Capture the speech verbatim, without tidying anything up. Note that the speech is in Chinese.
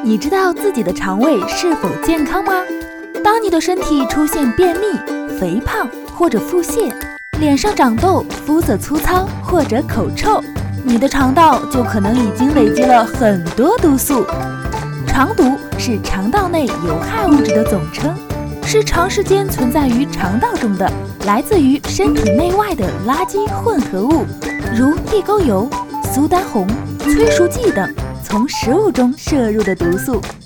你知道自己的肠胃是否健康吗？当你的身体出现便秘、肥胖或者腹泻，脸上长痘、肤色粗糙或者口臭，你的肠道就可能已经累积了很多毒素。肠毒是肠道内有害物质的总称，是长时间存在于肠道中的，来自于身体内外的垃圾混合物，如地沟油、苏丹红、催熟剂等从食物中摄入的毒素。